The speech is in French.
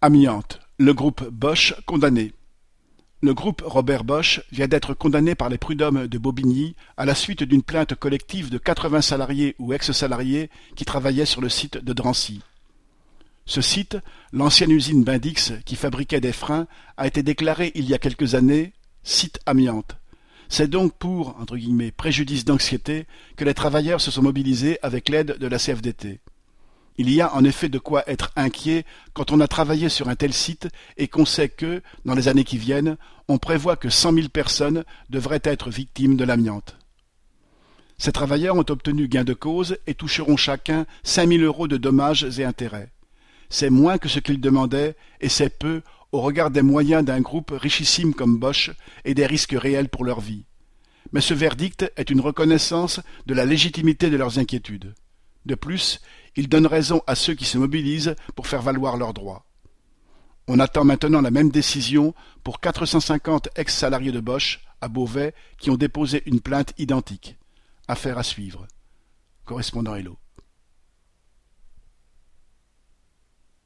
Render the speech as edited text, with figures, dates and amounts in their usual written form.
Amiante, le groupe Bosch condamné. Le groupe Robert Bosch vient d'être condamné par les prud'hommes de Bobigny à la suite d'une plainte collective de 80 salariés ou ex-salariés qui travaillaient sur le site de Drancy. Ce site, l'ancienne usine Bendix qui fabriquait des freins, a été déclaré il y a quelques années site amiante. C'est donc pour « préjudice d'anxiété » que les travailleurs se sont mobilisés avec l'aide de la CFDT. Il y a en effet de quoi être inquiet quand on a travaillé sur un tel site et qu'on sait que, dans les années qui viennent, on prévoit que 100 000 personnes devraient être victimes de l'amiante. Ces travailleurs ont obtenu gain de cause et toucheront chacun 5 000 € de dommages et intérêts. C'est moins que ce qu'ils demandaient et c'est peu au regard des moyens d'un groupe richissime comme Bosch et des risques réels pour leur vie. Mais ce verdict est une reconnaissance de la légitimité de leurs inquiétudes. De plus, il donne raison à ceux qui se mobilisent pour faire valoir leurs droits. On attend maintenant la même décision pour 450 ex-salariés de Bosch, à Beauvais, qui ont déposé une plainte identique. Affaire à suivre. Correspondant Hello.